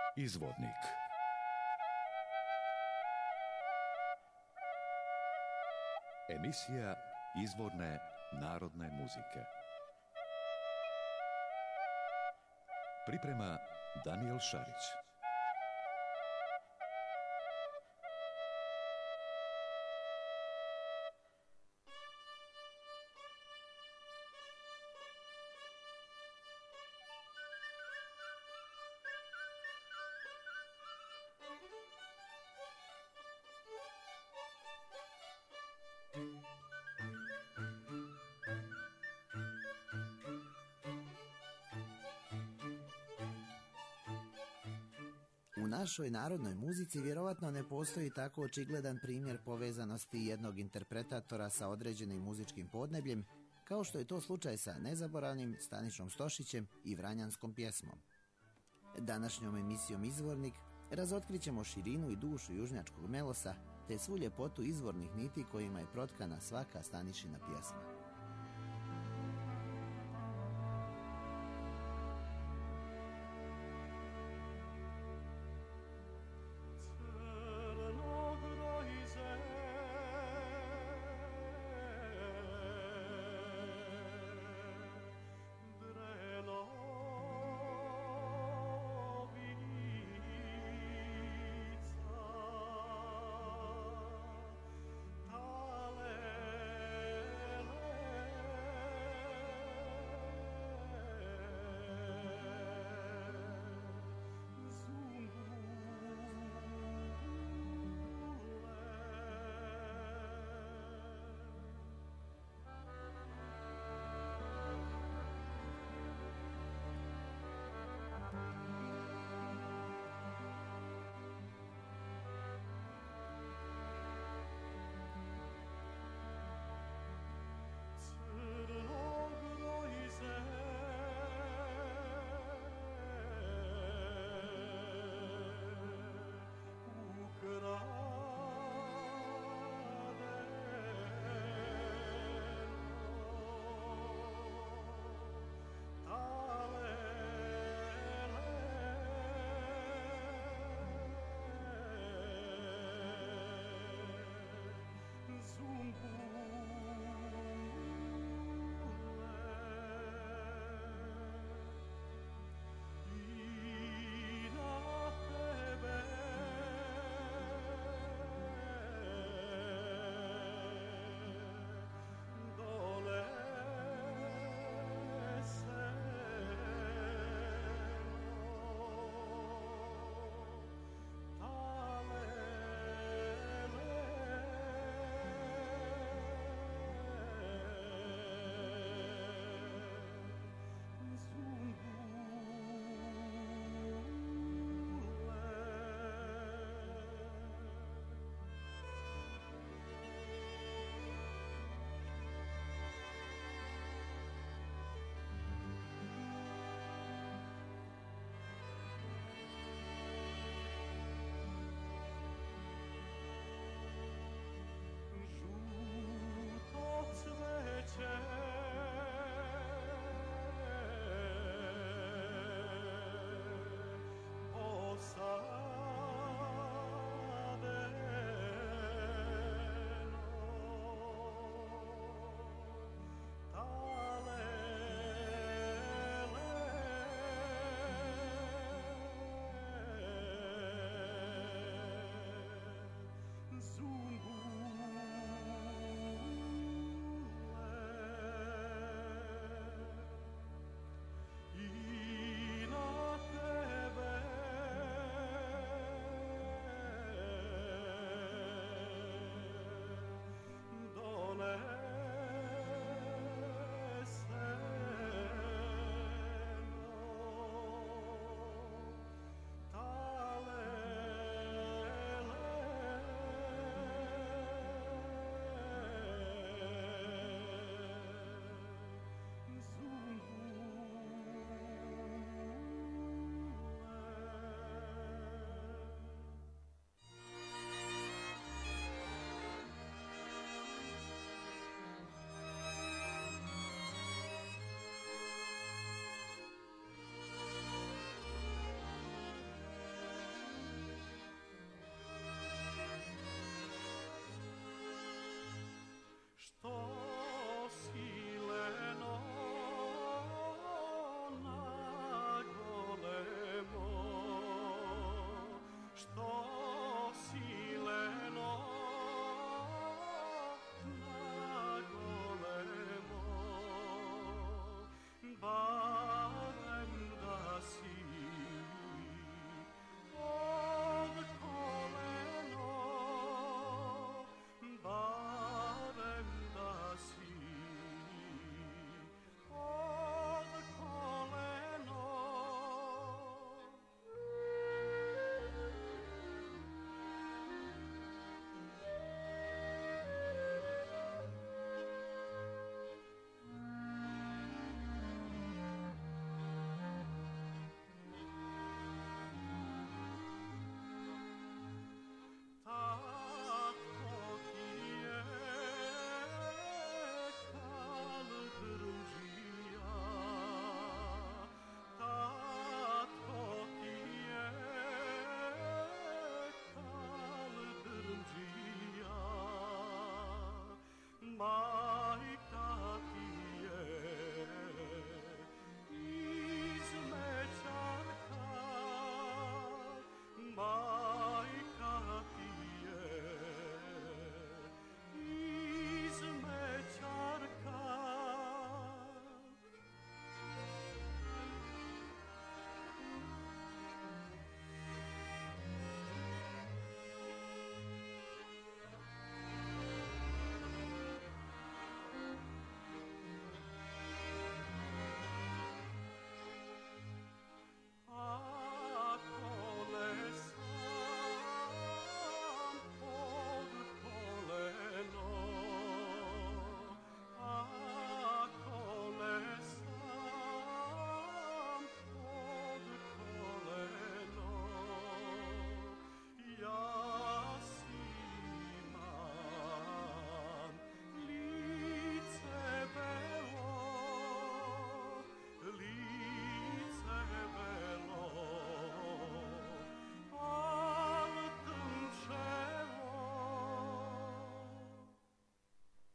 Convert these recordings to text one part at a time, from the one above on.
Izvornik. Emisija izvorne narodne muzike. Priprema Danijel Šarić. U našoj narodnoj muzici vjerovatno ne postoji tako očigledan primjer povezanosti jednog interpretatora sa određenim muzičkim podnebljem, kao što je to slučaj sa nezaboravnim Stanišom Stošićem i Vranjanskom pjesmom. Današnjom emisijom Izvornik razotkrit ćemo širinu i dušu južnjačkog melosa, te svu ljepotu izvornih niti kojima je protkana svaka Stanišina pjesma.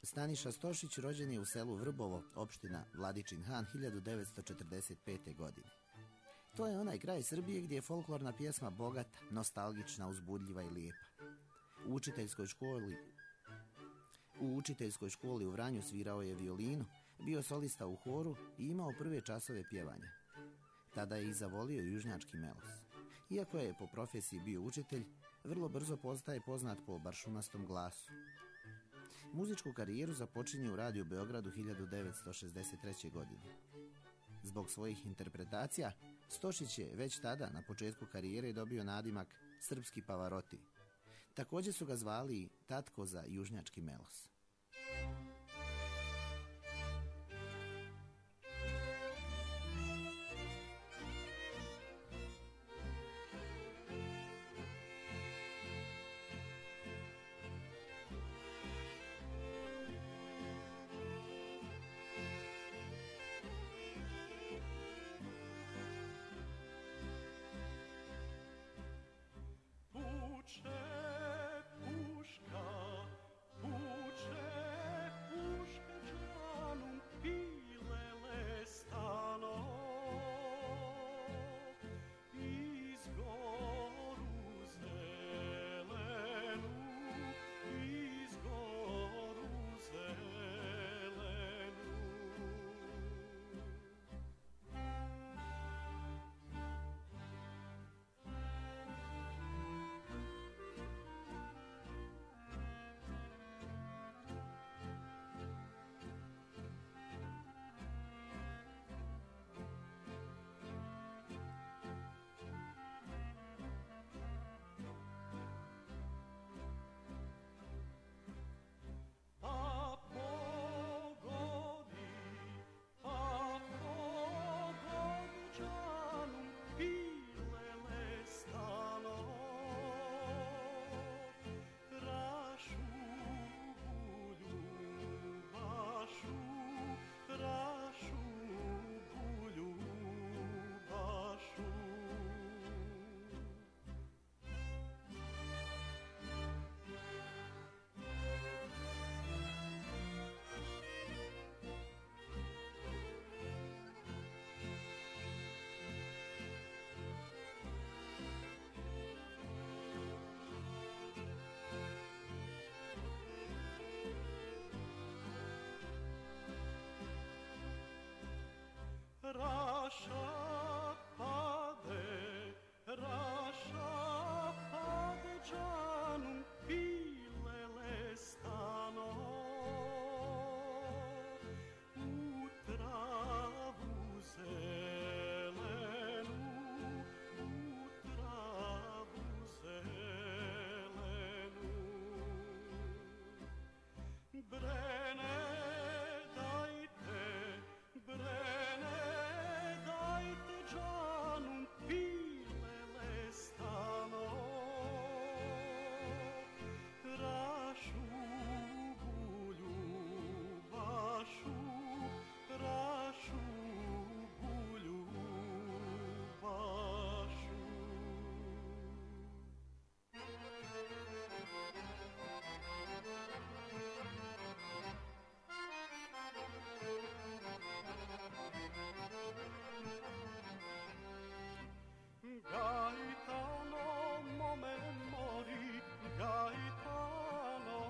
Staniša Stošić rođen je u selu Vrbovo, opština Vladičin Han, 1945. godine. To je onaj kraj Srbije gdje je folklorna pjesma bogata, nostalgična, uzbudljiva i lijepa. U učiteljskoj školi u Vranju svirao je violinu, bio solista u horu i imao prve časove pjevanja. Tada je i zavolio južnjački melos. Iako je po profesiji bio učitelj, vrlo brzo postaje poznat po baršunastom glasu. Muzičku karijeru započinje u Radiju Beogradu 1963. godine. Zbog svojih interpretacija, Stošić je već tada, na početku karijere, dobio nadimak Srpski Pavaroti. Također su ga zvali Tatko za južnjački melos. Raša pade džanu pilele stano u travu zelenu, Brene dajte džanu pilele stano, rašu bulju bašu, rašu bulju bašu. Gaetano mome mori, Gaetano,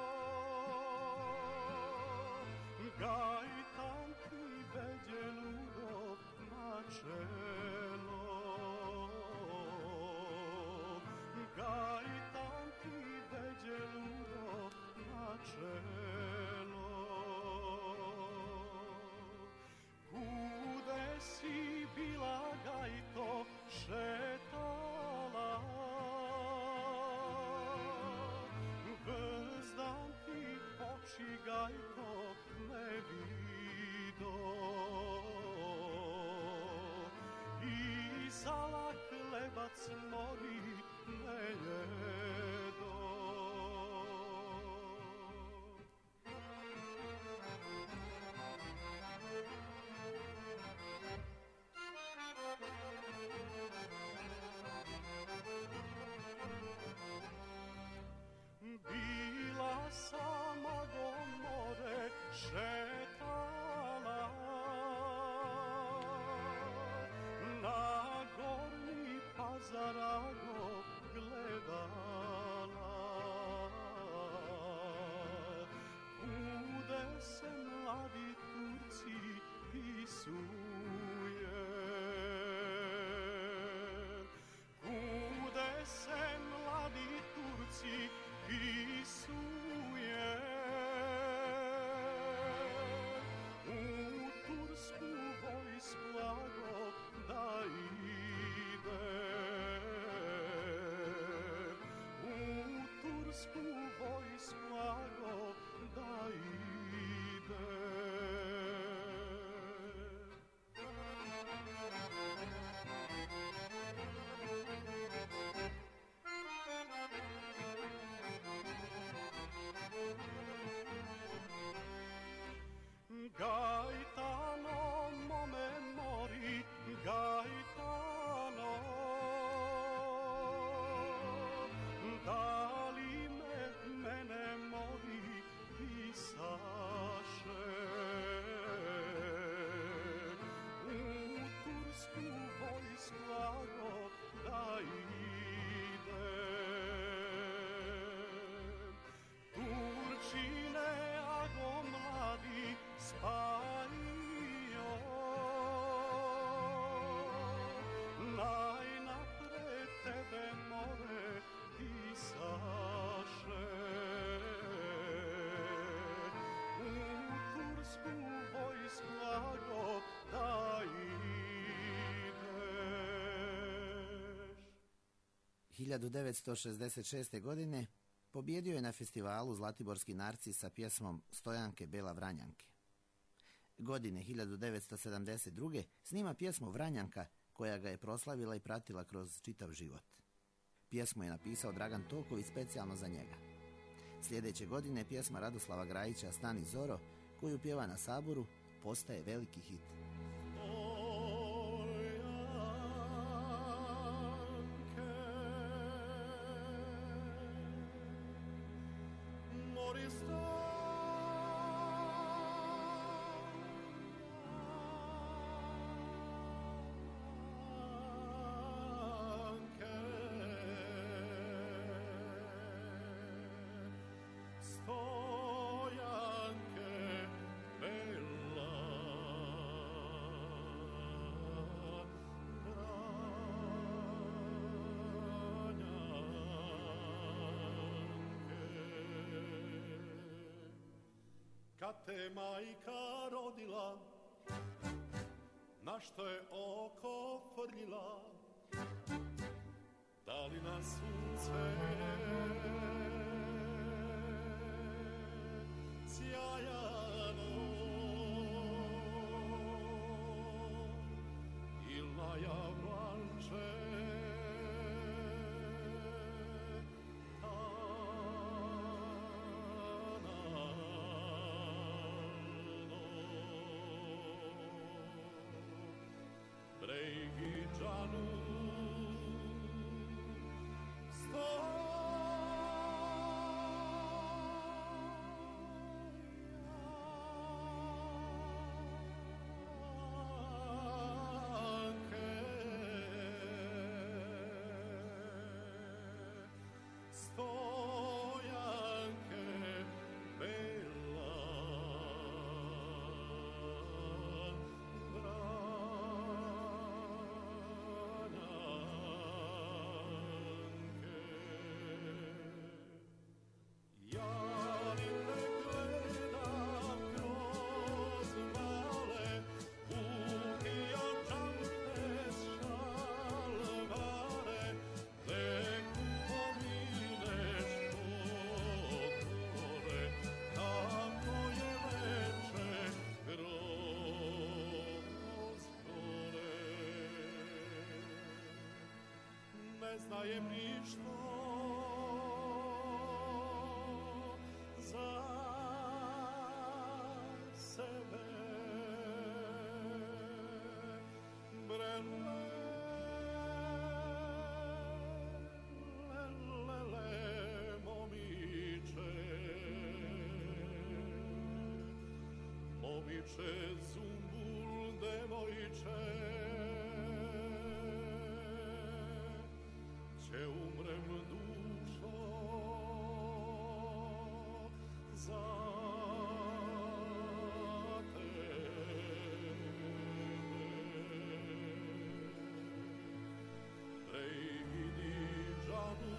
Gaetan ti veđe ludo na čelo, Gaetan ti veđe ludo na čelo. Kude si bila Gajto šetala, Brzdan ti oči Gajto ne vido, I zala hlebac mori ne jedo. Bila sama go tursku vojsku ago da ide. Gaetano mome mori, Gaetano, da li mene mori pisaše u tursku vojsku ago da ide. Turčine ago mladi spajio, najnapred tebe more pisaše u tursku vojsku ago da ideš. 1966. godine pobjedio je na festivalu Zlatiborski narcis sa pjesmom Stojanke Bela Vranjanke. Godine 1972. snima pjesmu Vranjanka koja ga je proslavila i pratila kroz čitav život. Pjesmu je napisao Dragan Toković specijalno za njega. Sljedeće godine pjesma Radoslava Grajića Stani Zoro, koju pjeva na Saboru, postaje veliki hit. Kad te majka rodila, na što je oko frljila, da li na sunce sjajano il na javlanče znajem ništo za sebe. Momiče, zumbul, devojče, će umrem dušo za tebe. Prekidi džanu,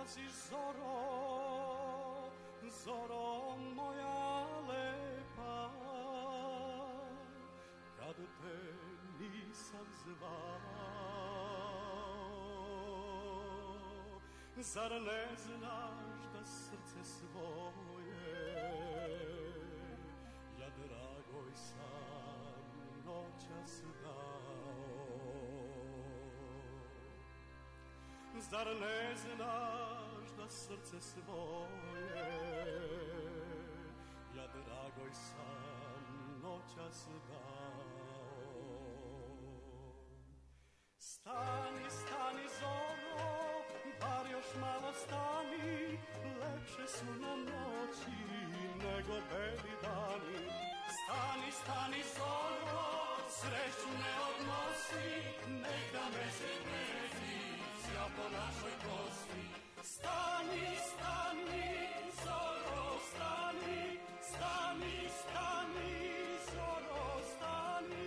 dolaziš zoro moja lepa, kad te nisam zvao. Zar ne znaš da srce svoje ja dragoj sam noćas dao? Zar ne znaš da srce svoje ja dragoj sam noćas dao? Stani, stani zoro, bar još malo stani, lepše su nam noći nego beli dani. Stani, stani zoro, sreću ne odnosi, neka mesec mezija po našoj kosi. Stani, stani zoro, stani, stani, stani zoro, stani.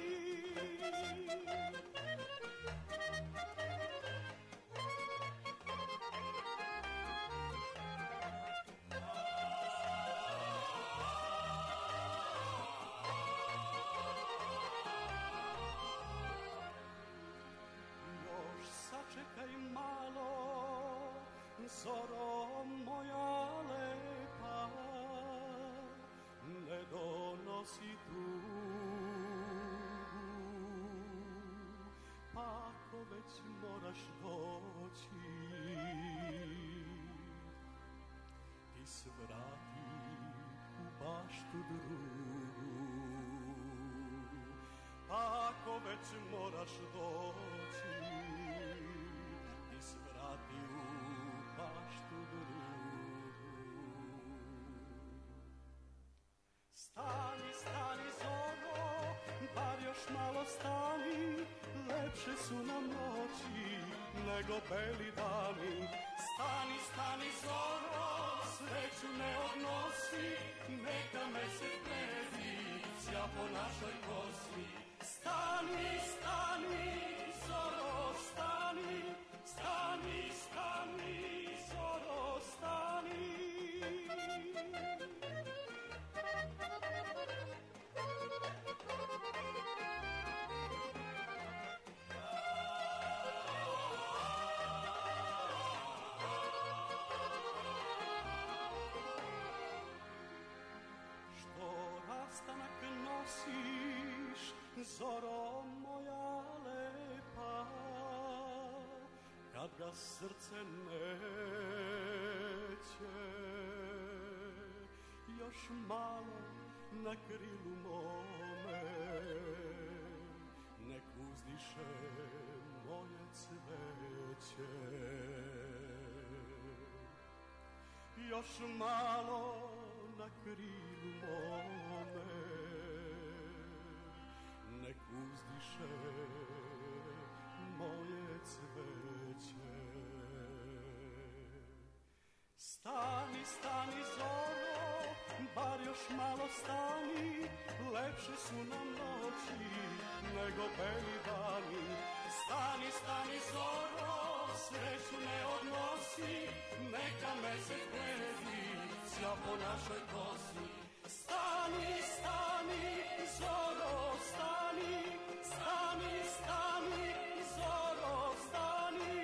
Zoro moja lepa, ne donosi tugu, pa ako već moraš doći, ti svrati u baštu drugu. Pa ako već moraš doći, ti svrati u baštu drugu. Stani, stani zoro, bar još malo stani, lepše su nam noći nego beli dani. Stani, stani zoro, sreću ne odnosi, neka mesec mezija po našoj kosi. Stani, stani zoro, stani, stani, stani zoro, stani. Što rastanak nosiš, zoro moja lepa, kad ga srce neće još malo na krilu mome, nek uzdiše moje cveće. Još malo na krilu mome, nek uzdiše moje cveće. Stani, stani zoro, bar još malo stani, lepše su nam noći nego beli dani. Stani, stani zoro, sreću ne odnosi, neka mesec mezija po našoj kosi. Stani, stani zoro, stani, stani, stani zoro, stani.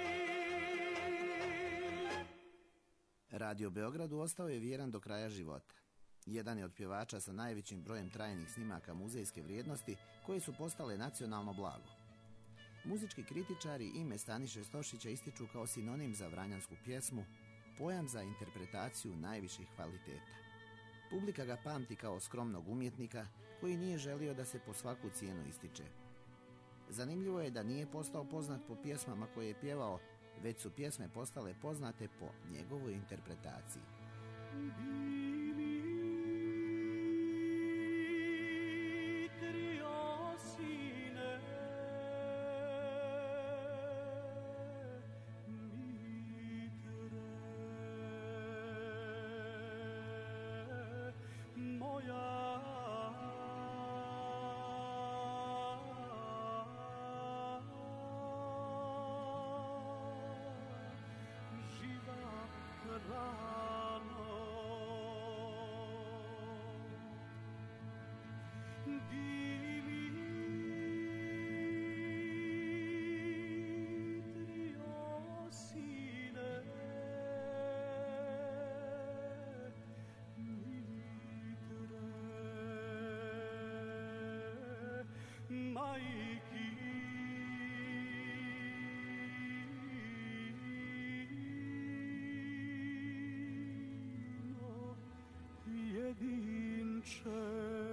Radio Beogradu ostao je vjeran do kraja života. Jedan je od pjevača sa najvećim brojem trajnih snimaka muzejske vrijednosti koje su postale nacionalno blago. Muzički kritičari ime Staniše Stošića ističu kao sinonim za vranjansku pjesmu, pojam za interpretaciju najviših kvaliteta. Publika ga pamti kao skromnog umjetnika koji nije želio da se po svaku cijenu ističe. Zanimljivo je da nije postao poznat po pjesmama koje je pjevao, već su pjesme postale poznate po njegovoj interpretaciji. Živa rano. Dimitrio, sine, mitre, majkino jedinče.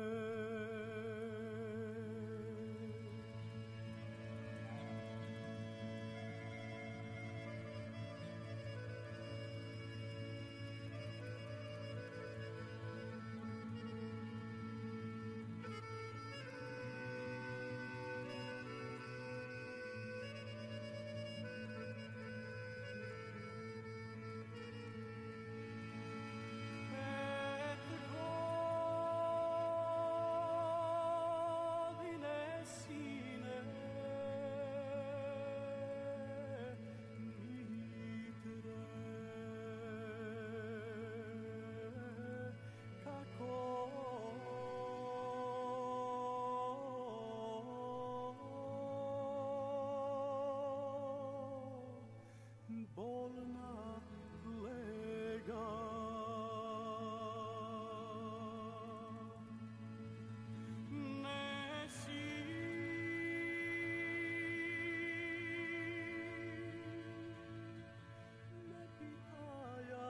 Bolna lega. Nesi me pitaja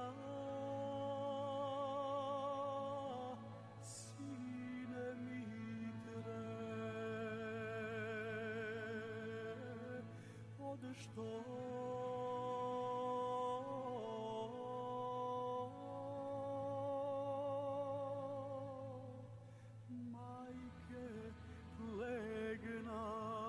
sine mitre, od što majke legna.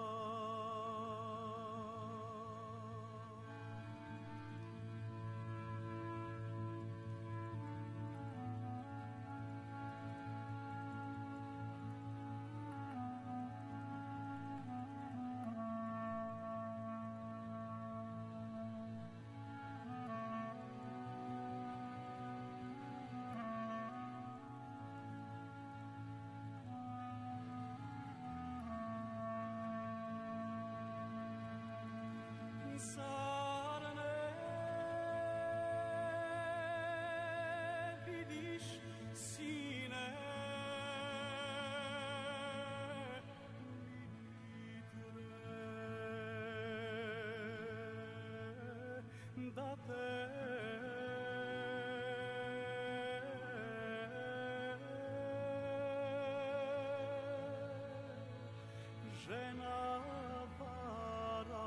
Zar ne vidiš, sine, mitre, da te žena vara.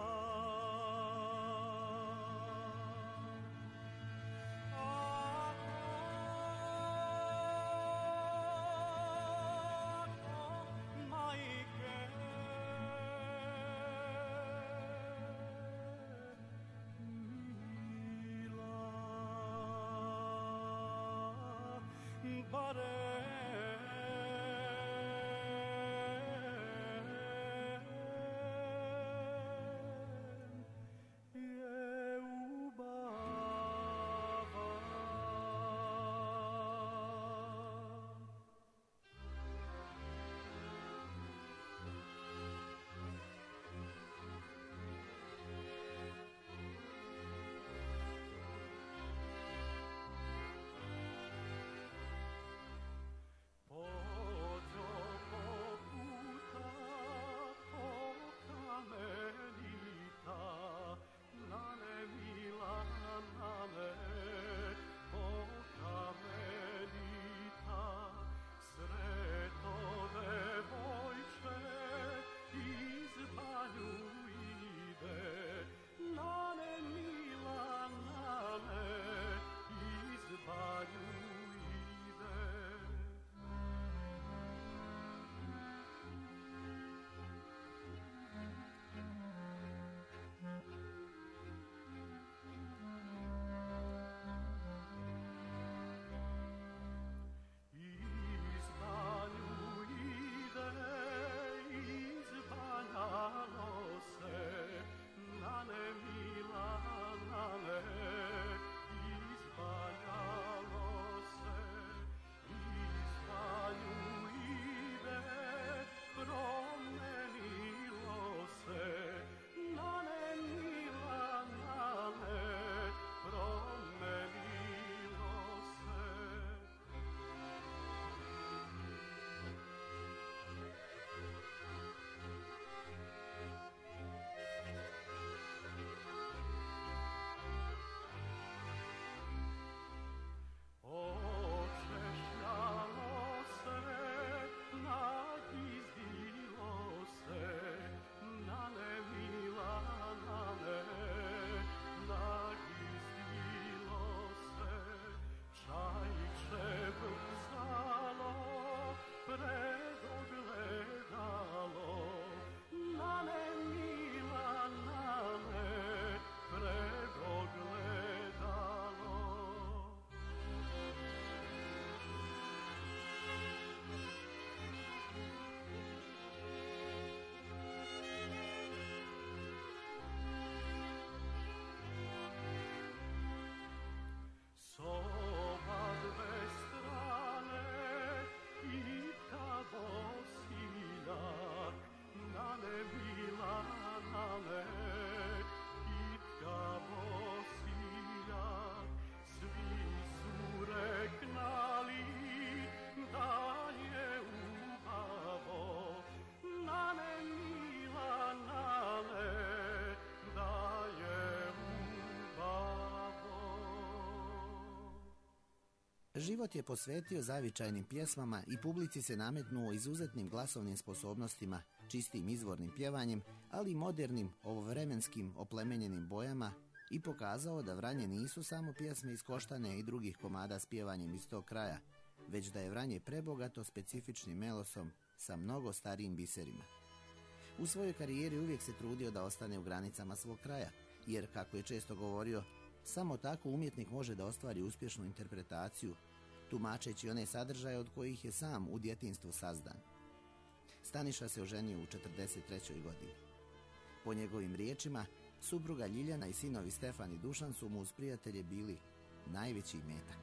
Život je posvetio zavičajnim pjesmama i publici se nametnuo izuzetnim glasovnim sposobnostima, čistim izvornim pjevanjem, ali i modernim, ovovremenskim, oplemenjenim bojama i pokazao da Vranje nisu samo pjesme iz Koštane i drugih komada s pjevanjem iz tog kraja, već da je Vranje prebogato specifičnim melosom sa mnogo starijim biserima. U svojoj karijeri uvijek se trudio da ostane u granicama svog kraja, jer, kako je često govorio, samo tako umjetnik može da ostvari uspješnu interpretaciju, tumačeći one sadržaje od kojih je sam u djetinjstvu sazdan. Staniša se oženio u 43. godini. Po njegovim riječima, supruga Ljiljana i sinovi Stefan i Dušan su mu uz prijatelje bili najveći imetak.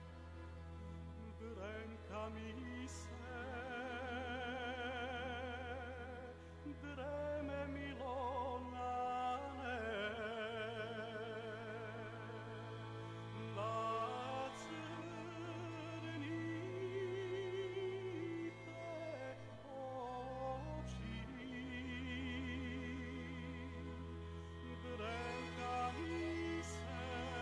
Drenka mi se, dreme Milonane, na crnite oči. Drenka mi se,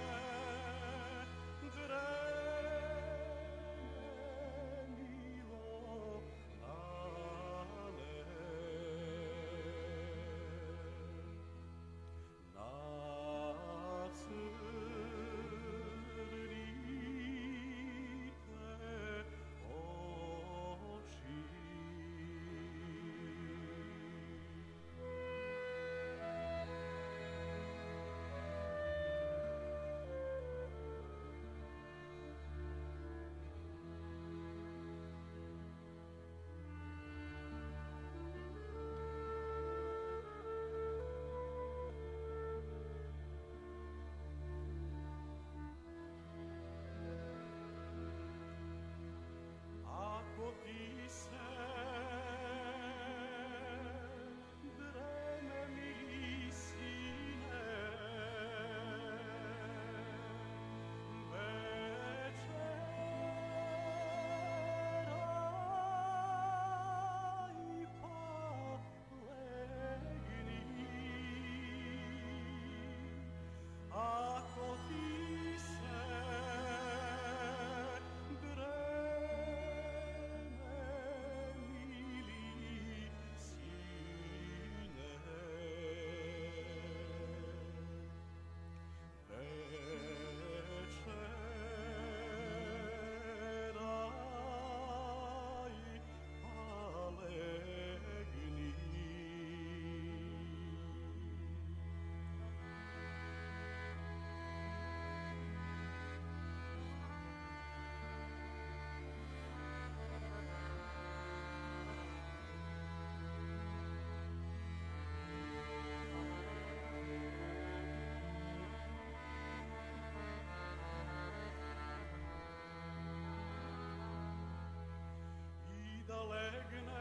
da legne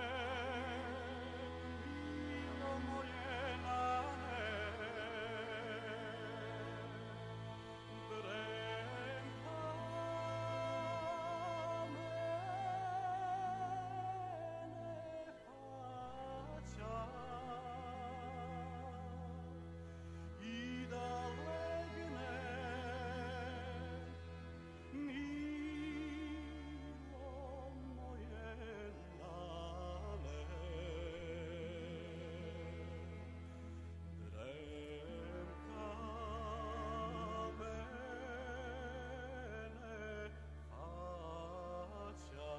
milo moje nane, dremka mene haća i da legne milo moje nane, dremka mene haća.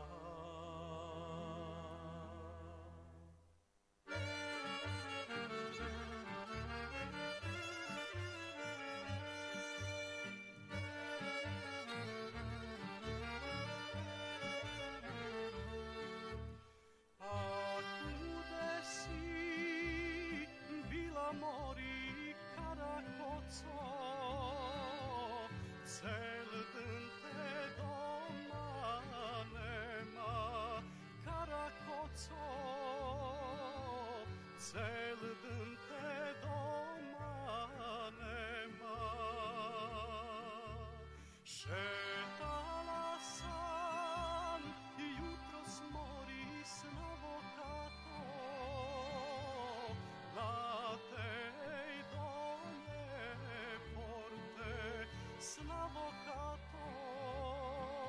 A kude si bila mori Karakoco, cel dan te doma nema Karakoco, cel dan te doma nema. Šetala sam i jutros mori s Navokato, na tej donje porte s Navokato.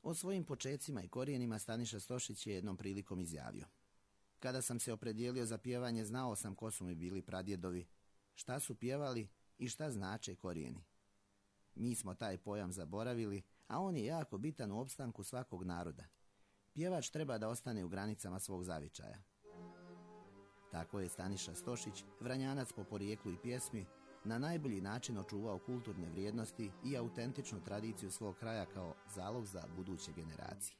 O svojim počecima i korijenima Staniša Stošić je jednom prilikom izjavio: kada sam se opredijelio za pjevanje, znao sam ko su mi bili pradjedovi, šta su pjevali i šta znače korijeni. Mi smo taj pojam zaboravili, a on je jako bitan u opstanku svakog naroda. Pjevač treba da ostane u granicama svog zavičaja. Tako je Staniša Stošić, Vranjanac po porijeklu i pjesmi, na najbolji način očuvao kulturne vrijednosti i autentičnu tradiciju svog kraja kao zalog za buduće generacije.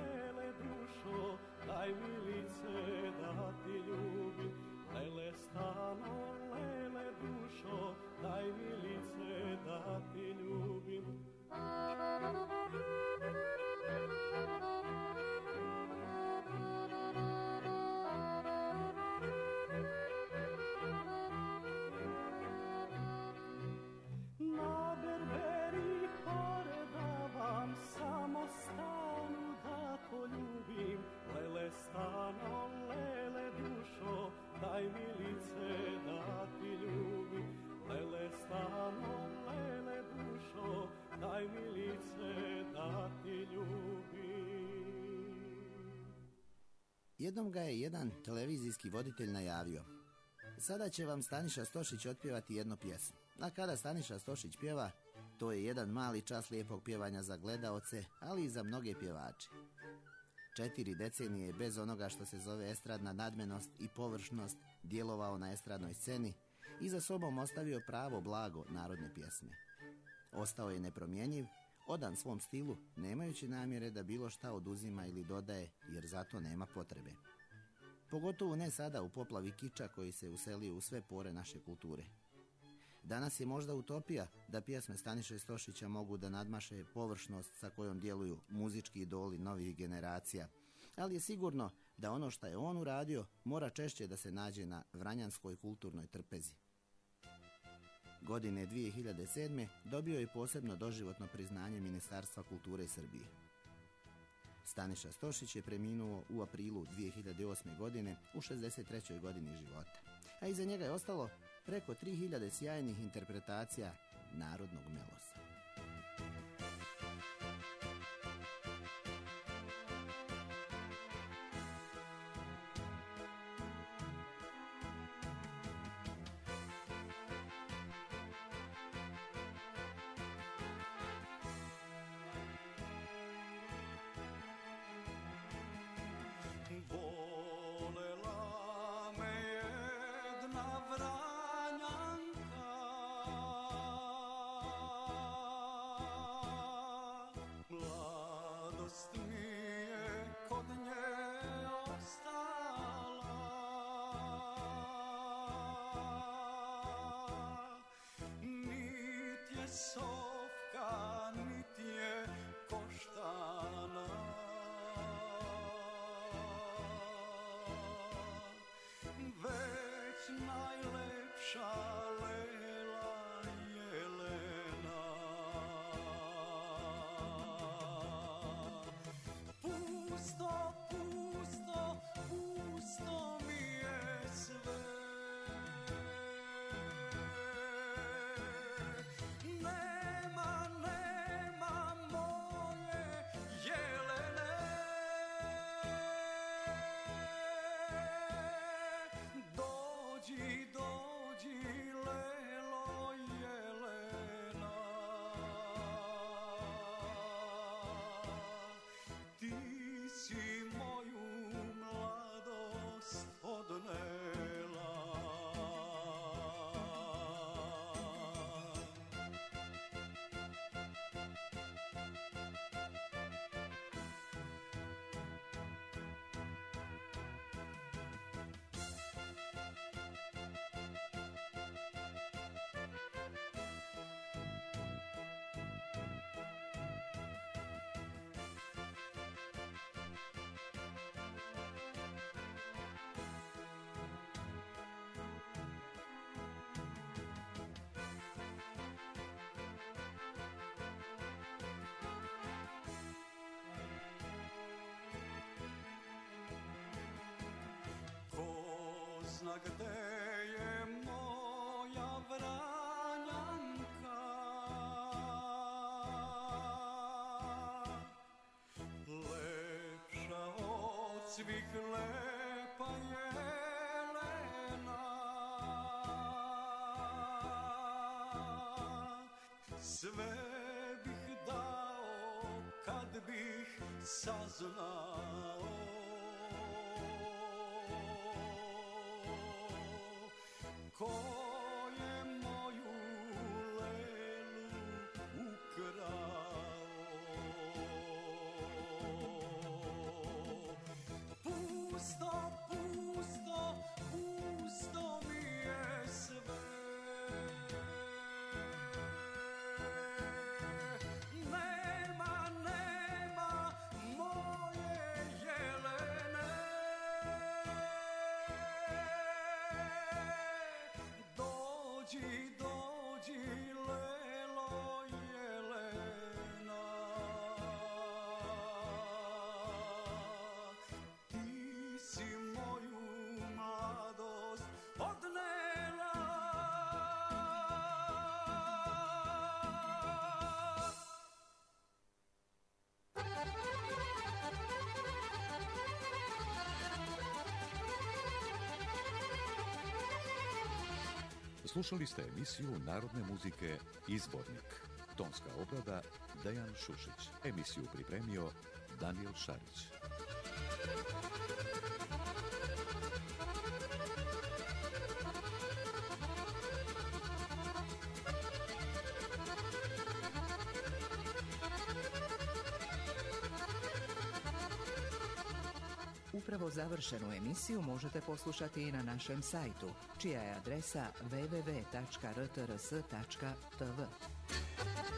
Daj mi lice da ti ljubim, lele sta Jednom ga je jedan televizijski voditelj najavio: sada će vam Staniša Stošić otpjevati jednu pjesmu. A kada Staniša Stošić pjeva, to je jedan mali čas lijepog pjevanja za gledaoce, ali i za mnoge pjevače. 4 decenije je bez onoga što se zove estradna nadmenost i površnost djelovao na estradnoj sceni i za sobom ostavio pravo blago narodne pjesme. Ostao je nepromjenjiv, odan svom stilu, nemajući namjere da bilo šta oduzima ili dodaje, jer zato nema potrebe. Pogotovo ne sada u poplavi kiča koji se uselio u sve pore naše kulture. Danas je možda utopija da pjesme Staniše Stošića mogu da nadmaše površnost sa kojom djeluju muzički idoli novih generacija, ali je sigurno da ono što je on uradio mora češće da se nađe na vranjanskoj kulturnoj trpezi. Godine 2007. dobio je posebno doživotno priznanje Ministarstva kulture Srbije. Staniša Stošić je preminuo u aprilu 2008. godine u 63. godini života, a iza njega je ostalo preko 3000 sjajnih interpretacija narodnog melosa. Volela me jedna Vranjanka, mladost mi je kod nje ostala, nit je sofka, nit je koštana. Već najlepša lela Jelena. Pusto, pusto, pusto mi je sve. Nema, nema moje Jelene. Dođi, dođi, lelo Jelena, ti si moju mladost odnela. Ko zna gde je moja Vranjanka, lepša od svih lepa Jelena. Sve bih dao kad bih saznao ko je moju lelu ukrao. Pusto, pusto, pusto mi je sve. Nema, nema moje Slušali ste emisiju narodne muzike Izvornik. Tonska obrada Dejan Šušić. Emisiju pripremio Daniel Šarić. Upravo završenu emisiju možete poslušati i na našem sajtu, čija je adresa www.rtrs.tv.